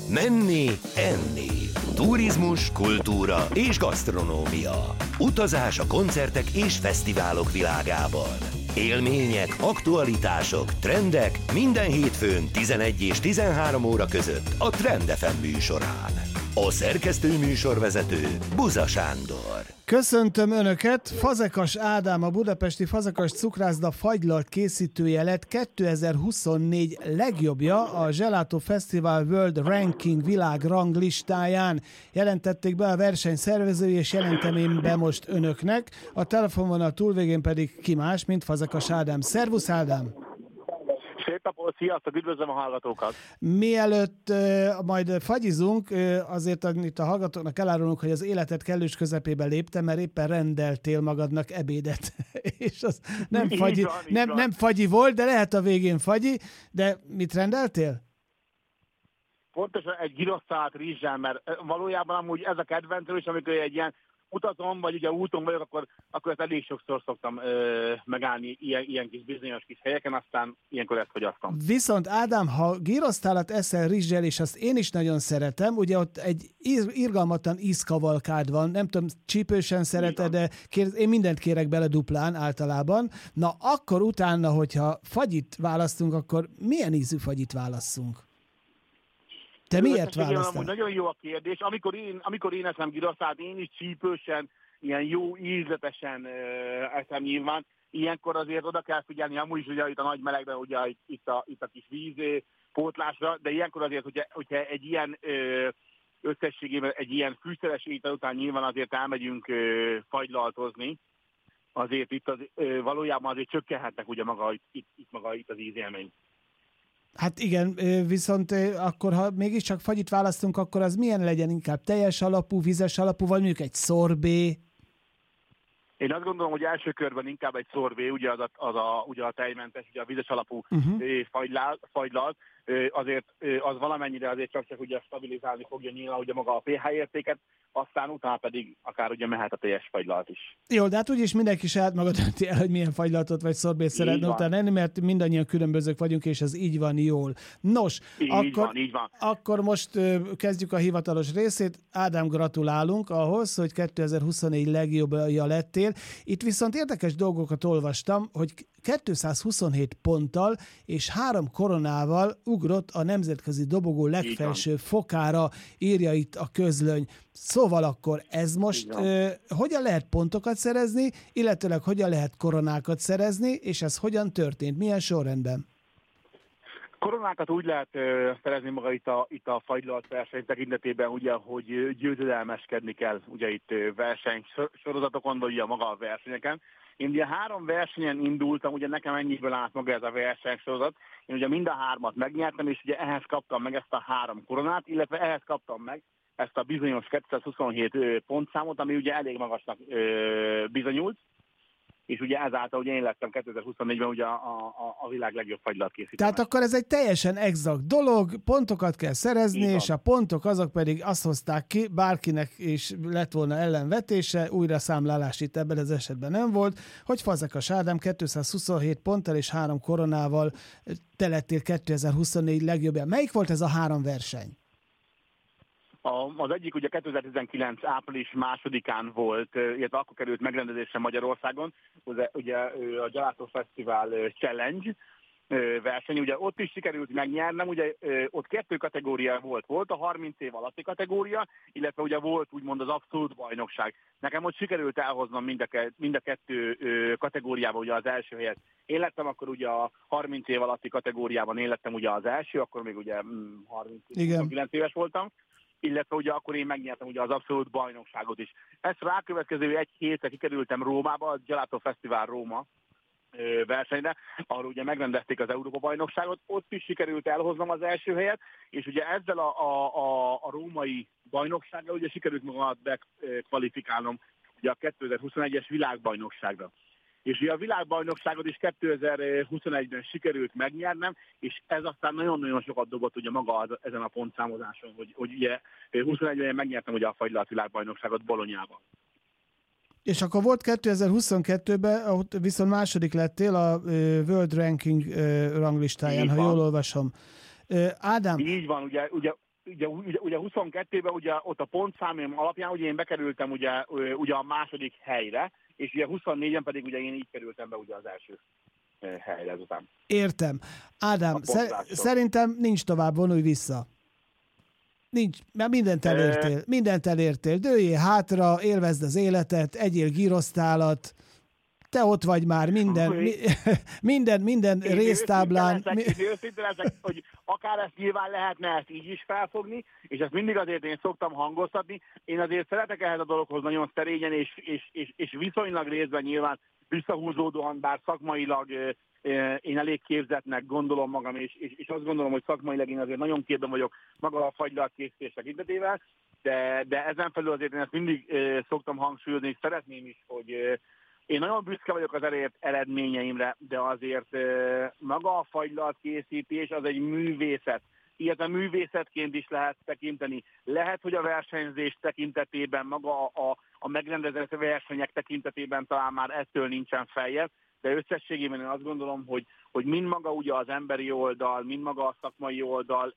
Menni, enni. Turizmus, kultúra és gasztronómia. Utazás a koncertek és fesztiválok világában. Élmények, aktualitások, trendek minden hétfőn 11 és 13 óra között a Trend FM műsorán. A szerkesztő műsorvezető Buza Sándor. Köszöntöm Önöket! Fazekas Ádám, a budapesti Fazekas Cukrászda fagylalt készítője lett 2024 legjobbja a Gelato Festival World Ranking világranglistáján. Jelentették be a verseny szervezői, és jelentem én be most Önöknek. A telefonvonal túlvégén pedig ki más, mint Fazekas Ádám. Szervusz Ádám! Szép napot, sziasztok, üdvözlöm a hallgatókat! Mielőtt majd fagyizunk, azért itt a hallgatóknak elárulunk, hogy az életed kellős közepébe léptem, mert éppen rendeltél magadnak ebédet. És az nem fagyi volt, de lehet a végén fagyi. De mit rendeltél? Pontosan egy gyrosztált rizssel, mert valójában amúgy ez a kedvencem, és amikor egy ilyen utazom, vagy ugye úton vagyok, akkor ezt elég sokszor szoktam megállni ilyen kis bizonyos kis helyeken, aztán ilyenkor ezt fogyasztom. Viszont Ádám, ha gyrosztálat eszel rizssel, és azt én is nagyon szeretem, ugye ott egy irgalmatlan ízkavalkád van, nem tudom, csípősen szereted, de én mindent kérek bele duplán általában. Na akkor utána, hogyha fagyit választunk, akkor milyen ízű fagyit válasszunk? Te miért választál? Nagyon jó a kérdés. Amikor én eszem gyrosztált, én is csípősen, ilyen jó ízletesen eszem nyilván. Ilyenkor azért oda kell figyelni, amúgy is ugye itt a nagy melegben, ugye itt a kis víz pótlásra, de ilyenkor azért, hogyha egy ilyen összességében egy ilyen fűszeres étel után nyilván azért elmegyünk fagylaltozni, azért itt valójában azért csökkenhetnek ugye maga itt az ízélmény. Hát igen, viszont akkor, ha mégiscsak fagyit választunk, akkor az milyen legyen, inkább teljes alapú, vizes alapú, vagy mondjuk egy szorbé? Én azt gondolom, hogy első körben inkább egy szorbé, ugye ugye a tejmentes, ugye a vizes alapú fagylalt, azért az valamennyire azért csak ugye stabilizálni fogja nyilván ugye maga a pH értéket, aztán utána pedig akár ugye mehet a teljes fagylalt is. Jó, de hát úgyis mindenki saját maga dönti el, hogy milyen fagylaltot vagy szorbét szeretne utána enni, mert mindannyian különbözők vagyunk, és ez így van jól. Nos, így van. Akkor most kezdjük a hivatalos részét. Ádám, gratulálunk ahhoz, hogy 2024 legjobbja lettél. Itt viszont érdekes dolgokat olvastam, hogy 227 ponttal és 3 koronával ugrott a nemzetközi dobogó legfelső fokára, írja itt a közlöny. Szóval akkor ez most hogyan lehet pontokat szerezni, illetőleg hogyan lehet koronákat szerezni, és ez hogyan történt? Milyen sorrendben? Koronákat úgy lehet szerezni maga itt a fagylalt verseny tekintetében, ugye, hogy győzedelmeskedni kell ugye itt versenysorozatokon, vagy ugye maga a versenyeken. Én ugye 3 versenyen indultam, ugye nekem ennyiből állt maga ez a versenysorozat. Én ugye mind a 3-at megnyertem, és ugye ehhez kaptam meg ezt a 3 koronát, illetve ehhez kaptam meg ezt a bizonyos 227 pontszámot, ami ugye elég magasnak bizonyult. És ugye ezáltal ugye én lettem 2024-ben ugye a világ legjobb fagylalt készítője. Tehát akkor ez egy teljesen exakt dolog, pontokat kell szerezni, és a pontok azok pedig azt hozták ki, bárkinek is lett volna ellenvetése, újra számlálás itt ebben az esetben nem volt, hogy Fazekas Ádám 227 ponttal és 3 koronával te lettél 2024 legjobbja. Melyik volt ez a 3 verseny? Az egyik ugye 2019 április 2-án volt, illetve akkor került megrendezésre Magyarországon, ugye a Gelato Festival Challenge verseny, ugye ott is sikerült megnyernem, ugye ott 2 kategória volt a 30 év alatti kategória, illetve ugye volt úgymond az abszolút bajnokság. Nekem ott sikerült elhoznom mind a 2 kategóriában ugye az első helyet. Én lettem akkor ugye a 30 év alatti kategóriában, én lettem ugye az első, akkor még ugye 39 éves voltam, illetve ugye akkor én megnyertem ugye az abszolút bajnokságot is. Ezt rákövetkező 1 hétre kikerültem Rómába, a Gelato Festival Róma versenyre, ahol ugye megrendezték az Európa-bajnokságot, ott is sikerült elhoznom az első helyet, és ugye ezzel a római bajnoksággal ugye sikerült magamat bekvalifikálnom ugye a 2021-es világbajnokságra. És ugye a világbajnokságot is 2021-ben sikerült megnyernem, és ez aztán nagyon-nagyon sokat dobott ugye maga ezen a pontszámozáson, hogy ugye 21-ben megnyertem ugye a fagylalt világbajnokságot Bolonyában. És akkor volt 2022-ben, ott viszont második lettél a World Ranking ranglistáján, ha jól olvasom. Ádám? Így van, ugye ugye 22-ben ugye ott a pontszámom alapján ugye én bekerültem ugye a második helyre, és ugye 24-en pedig ugye én így kerültem be ugye az első helyre ezután. Értem. Ádám, szerintem nincs tovább, vonulj vissza. Nincs, mert mindent elértél. Dőljél hátra, élvezd az életet, egyél gyrosztálat, te ott vagy már minden résztáblán. Őszinte leszek, hogy akár ezt nyilván lehetne ezt így is felfogni, és ezt mindig azért én szoktam hangoztatni. Én azért szeretek ehhez a dologhoz nagyon szerényen, és viszonylag részben nyilván visszahúzódóan, bár szakmailag én elég képzettnek gondolom magam, és azt gondolom, hogy szakmailag én azért nagyon képben vagyok maga a fagylaltkészítés tekintetével, de ezen felül azért én ezt mindig szoktam hangsúlyozni, és szeretném is, hogy én nagyon büszke vagyok az elért eredményeimre, de azért maga a fagylaltkészítés az egy művészet. Ilyet a művészetként is lehet tekinteni. Lehet, hogy a versenyzés tekintetében, maga a megrendezett versenyek tekintetében talán már ettől nincsen feljebb, de összességében én azt gondolom, hogy mind maga ugye az emberi oldal, mind maga a szakmai oldal,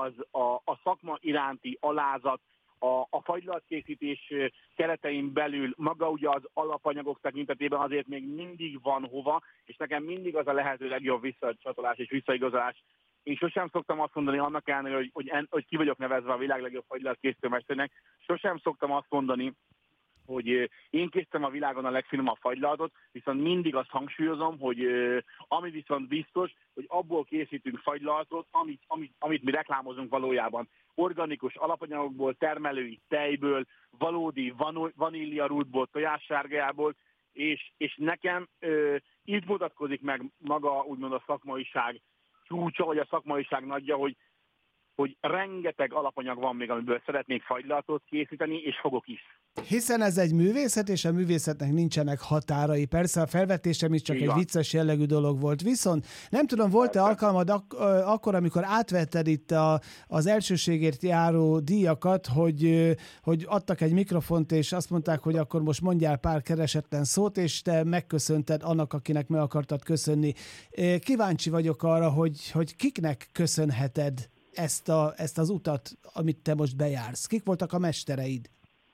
a szakma iránti alázat, a fagylaltkészítés keretein belül maga ugye az alapanyagok tekintetében azért még mindig van hova, és nekem mindig az a lehető legjobb visszacsatolás és visszaigazolás. Én sosem szoktam azt mondani, annak ellenére, hogy ki vagyok nevezve a világ legjobb fagylaltkészítő mesternek, sosem szoktam azt mondani, hogy én készítem a világon a legfinomabb fagylaltot, viszont mindig azt hangsúlyozom, hogy ami viszont biztos, hogy abból készítünk fagylaltot, amit mi reklámozunk valójában. Organikus alapanyagokból, termelői tejből, valódi vaníliarútból, tojássárgájából, és nekem itt mutatkozik meg maga úgymond a szakmaiság csúcsa, vagy a szakmaiság nagyja, hogy rengeteg alapanyag van még, amiből szeretnék fagylaltot készíteni, és fogok is. Hiszen ez egy művészet, és a művészetnek nincsenek határai. Persze a felvetésem is csak egy vicces jellegű dolog volt. Viszont nem tudom, volt-e alkalmad akkor, amikor átvetted itt az elsőségért járó díjakat, hogy adtak egy mikrofont, és azt mondták, hogy akkor most mondjál pár keresetlen szót, és te megköszönted annak, akinek meg akartad köszönni. Kíváncsi vagyok arra, hogy kiknek köszönheted ezt az utat, amit te most bejársz. Kik voltak a mestereid?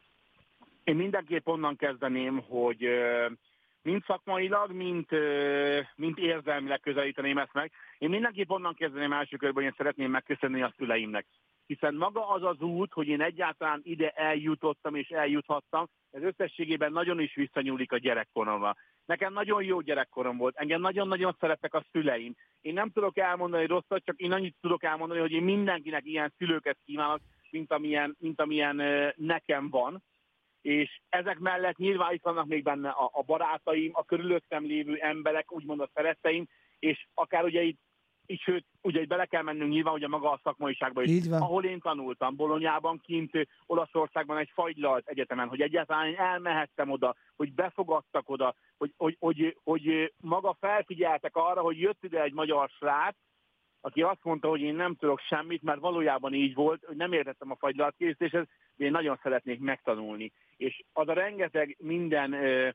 Én mindenképp onnan kezdeném, hogy mind szakmailag, mind érzelmileg közelíteném ezt meg. Én mindenképp onnan kezdeném első körben, hogy én szeretném megköszönni a szüleimnek. Hiszen maga az az út, hogy én egyáltalán ide eljutottam és eljuthattam, ez összességében nagyon is visszanyúlik a gyerekkoromra. Nekem nagyon jó gyerekkorom volt, engem nagyon-nagyon szerettek a szüleim. Én nem tudok elmondani rosszat, csak én annyit tudok elmondani, hogy én mindenkinek ilyen szülőket kívánok, mint amilyen nekem van. És ezek mellett nyilván itt vannak még benne a barátaim, a körülöttem lévő emberek, úgymond a szeretteim, és akár ugye sőt, ugye bele kell mennünk nyilván ugye maga a szakmaiságba is. Ahol én tanultam, Bolonyában, kint Olaszországban egy fagylalt egyetemen, hogy egyáltalán én elmehettem oda, hogy befogadtak oda, hogy maga felfigyeltek arra, hogy jött ide egy magyar srác, aki azt mondta, hogy én nem tudok semmit, mert valójában így volt, hogy nem értettem a fagylaltkészítéshez, de én nagyon szeretnék megtanulni. És az a rengeteg minden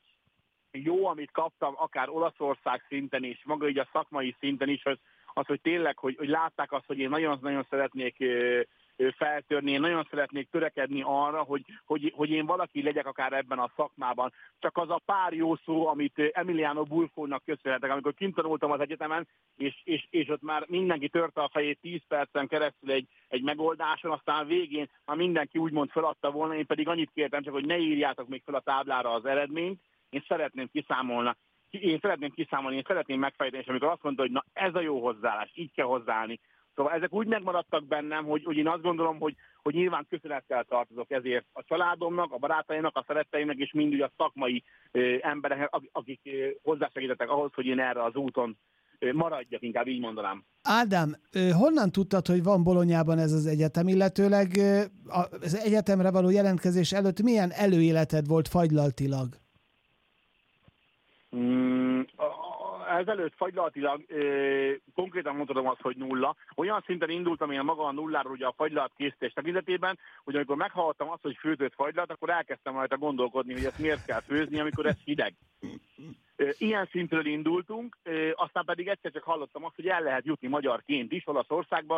jó, amit kaptam, akár Olaszország szinten is, maga így a szakmai szinten is, az hogy tényleg, hogy látták azt, hogy én nagyon-nagyon szeretnék feltörni, én nagyon szeretnék törekedni arra, hogy én valaki legyek akár ebben a szakmában. Csak az a pár jó szó, amit Emiliano Bulfónak köszönhetek, amikor kint tanultam az egyetemen, és ott már mindenki törte a fejét 10 percen keresztül egy megoldáson, aztán végén már mindenki úgymond feladta volna, én pedig annyit kértem csak, hogy ne írjátok még fel a táblára az eredményt, én szeretném kiszámolni, én szeretném megfejteni, és amikor azt mondta, hogy na ez a jó hozzáállás, így kell hozzáállni. Szóval ezek úgy megmaradtak bennem, hogy én azt gondolom, hogy nyilván köszönettel tartozok ezért a családomnak, a barátaimnak, a szeretteimnek, és mind a szakmai embereknek, akik hozzásegítettek ahhoz, hogy én erre az úton maradjak, inkább így mondanám. Ádám, honnan tudtad, hogy van Bolonyában ez az egyetem, illetőleg az egyetemre való jelentkezés előtt milyen előéleted volt fagylaltilag? ezelőtt fagylatilag konkrétan mondhatom azt, hogy nulla. Olyan szinten indultam én maga a nulláról ugye a fagylat készítés tekintetében, hogy amikor meghallottam azt, hogy főzött fagylat, akkor elkezdtem rajta gondolkodni, hogy ezt miért kell főzni, amikor ez hideg. Ilyen szintről indultunk, aztán pedig egyszer csak hallottam azt, hogy el lehet jutni magyarként is Olaszországba,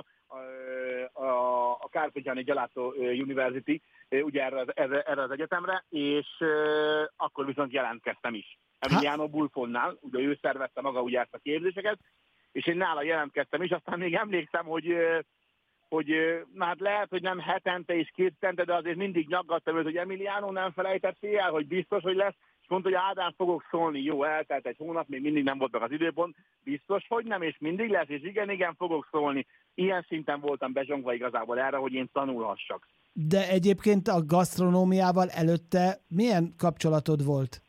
a Carpegiani Gelato University, ugye erre az egyetemre, és akkor viszont jelentkeztem is. Emiliano Bulfonnál, ugye ő szervezte maga ugye ezt a képzéseket, és én nála jelentkeztem is, aztán még emlékszem, hogy hát lehet, hogy nem hetente és kétente, de azért mindig nyaggattam őt, hogy Emiliano, nem felejtettél el, hogy biztos, hogy lesz, és mondta, hogy Ádám, fogok szólni, jó, eltelt egy hónap, még mindig nem volt meg az időpont, biztos, hogy nem, és mindig lesz, és igen, fogok szólni. Ilyen szinten voltam bezsongva igazából erre, hogy én tanulhassak. De egyébként a gasztronómiával előtte milyen kapcsolatod volt?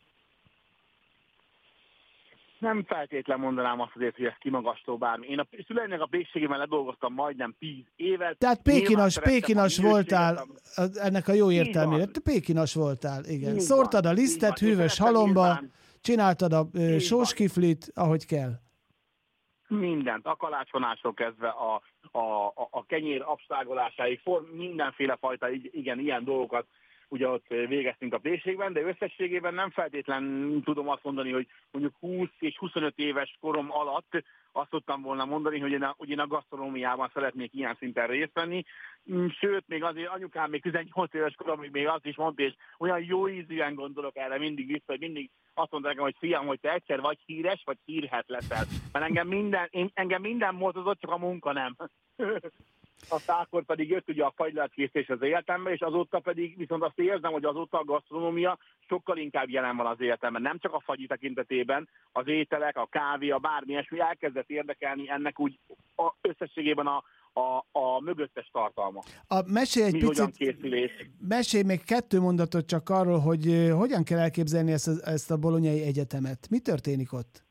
Nem feltétlen mondanám azt azért, hogy ez kimagasztó bármi. Én a szüleimnek a pékségében ledolgoztam majdnem 10 évet. Tehát pékinas voltál, ennek a jó értelmében. Pékinas voltál, igen. Így szórtad a lisztet hűvös halomba, csináltad a sóskiflit, ahogy kell. Mindent, a kalácsonásról kezdve a kenyér absztrágolásáig, mindenféle fajta ilyen dolgokat ugye ott végeztünk a pékségben, de összességében nem feltétlen tudom azt mondani, hogy mondjuk 20 és 25 éves korom alatt azt tudtam volna mondani, hogy én a gasztronómiában szeretnék ilyen szinten részt venni. Sőt, még azért anyukám még 18 éves koromig még azt is mondta, és olyan jó ízűen gondolok erre mindig vissza, hogy mindig azt mondta nekem, hogy fiam, hogy te egyszer vagy híres, vagy hírhet leszel. Mert engem minden mozdozott, csak a munka nem. Aztán akkor pedig jött ugye a fagylatkészítés az életembe, és azóta pedig viszont azt érzem, hogy azóta a gasztronómia sokkal inkább jelen van az életemben. Nem csak a fagyi tekintetében, az ételek, a kávé, a bármi ilyesmi elkezdett érdekelni ennek úgy összességében a mögöttes tartalma. Mesélj egy picit, mesélj még 2 mondatot csak arról, hogy hogyan kell elképzelni ezt a Bolognai Egyetemet. Mi történik ott?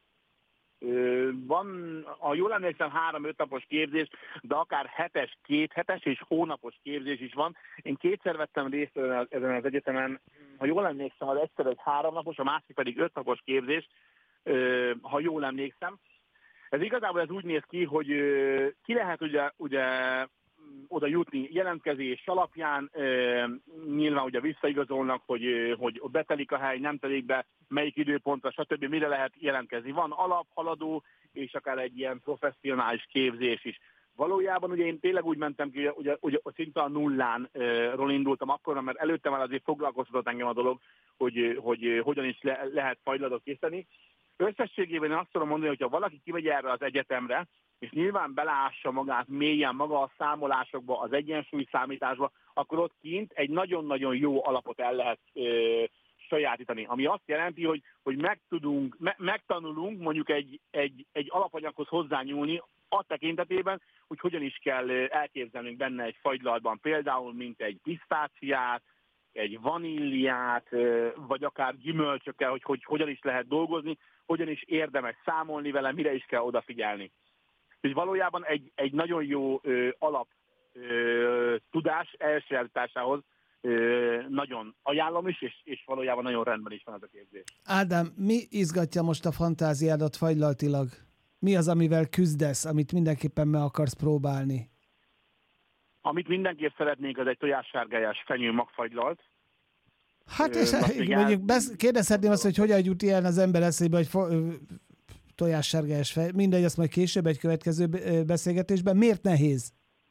Van, ha jól emlékszem, 3-5 napos képzés, de akár 7-es, 2 hetes és hónapos képzés is van. Én 2-szer vettem részt ezen az egyetemen, ha jól emlékszem, az egyszer egy 3 napos, a másik pedig 5 napos képzés, ha jól emlékszem. Ez igazából úgy néz ki, hogy ki lehet ugye oda jutni jelentkezés alapján, nyilván ugye visszaigazolnak, hogy betelik a hely, nem telik be, melyik időpontra, stb. Mire lehet jelentkezni. Van alap, haladó, és akár egy ilyen professzionális képzés is. Valójában ugye én tényleg úgy mentem ki, ugye szinte a nullánról indultam akkor, mert előtte már azért foglalkoztatott engem a dolog, hogy hogyan is lehet fagylatot készíteni. Összességében én azt tudom mondani, hogy ha valaki kimegy erre az egyetemre, és nyilván beleássa magát mélyen maga a számolásokba, az egyensúlyszámításba, akkor ott kint egy nagyon-nagyon jó alapot el lehet sajátítani. Ami azt jelenti, hogy megtanulunk mondjuk egy alapanyaghoz hozzányúlni a tekintetében, hogy hogyan is kell elképzelnünk benne egy fagylatban, például mint egy pisztáciát, egy vaníliát, vagy akár gyümölcsökkel, hogy hogyan is lehet dolgozni, hogyan is érdemes számolni vele, mire is kell odafigyelni. És valójában egy nagyon jó alap tudás elsajátításához nagyon ajánlom is, és valójában nagyon rendben is van ez a képzés. Ádám, mi izgatja most a fantáziádat fagylaltilag? Mi az, amivel küzdesz, amit mindenképpen meg akarsz próbálni? Amit mindenképp szeretnék, az egy tojássárgályás fenyő magfagylalt. Hát és mondjuk kérdezhetném azt, hogy hogyan jut ilyen az ember eszébe, hogy tojássárgályás fenyő. Mindegy, azt majd később egy következő beszélgetésben. Miért nehéz?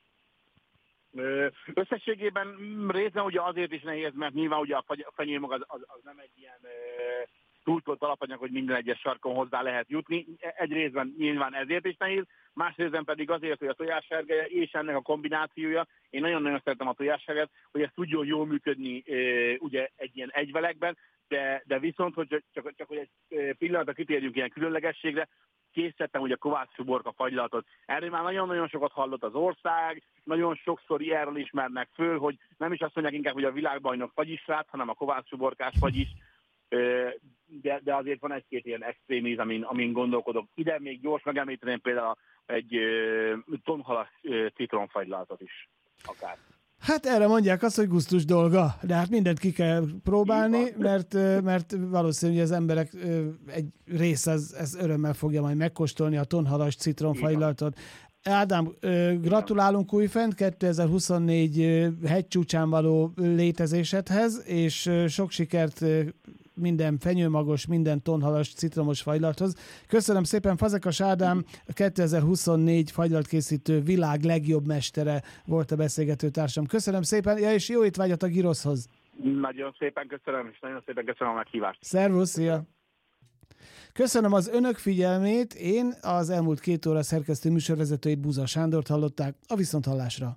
Összességében részben ugye azért is nehéz, mert nyilván ugye a fenyőmag az nem egy ilyen túltolt alapanyag, hogy minden egyes sarkon hozzá lehet jutni. Egy részben nyilván ezért is nehéz, más részben pedig azért, hogy a tojássárgály és ennek a kombinációja, én nagyon-nagyon szeretem a tojássárgályt, hogy ez tudjon jól működni ugye egy ilyen egyvelekben, de viszont, hogy csak hogy egy pillanatra kitérjünk ilyen különlegességre, készítettem ugye Kovács uborka fagylaltot. Erről már nagyon-nagyon sokat hallott az ország, nagyon sokszor ilyenről ismernek föl, hogy nem is azt mondják inkább, hogy a világbajnok fagyisrác, hanem a Kovács uborkás fagyis, de azért van egy-két ilyen extrém íz, amin gondolkodok. Ide még gyors megemlíteném például egy tonhalas citromfagylaltot is akár. Hát erre mondják azt, hogy gusztus dolga, de hát mindent ki kell próbálni, mert valószínűleg az emberek egy része ez örömmel fogja majd megkóstolni a tonhalas citromfagylaltot. Ádám, gratulálunk újfent 2024 hegycsúcsán való létezésedhez, és sok sikert minden fenyőmagos, minden tonhalas citromos fagylalthoz. Köszönöm szépen, Fazekas Ádám, a 2024 fagylaltkészítő világ legjobb mestere volt a beszélgető társam. Köszönöm szépen, és jó étvágyat a gyroszhoz. Nagyon szépen köszönöm, és nagyon szépen köszönöm a meghívást. Szervusz, szia! Köszönöm az önök figyelmét, én az elmúlt 2 óra szerkesztő műsorvezetőjét, Buza Sándort hallották, a viszonthallásra.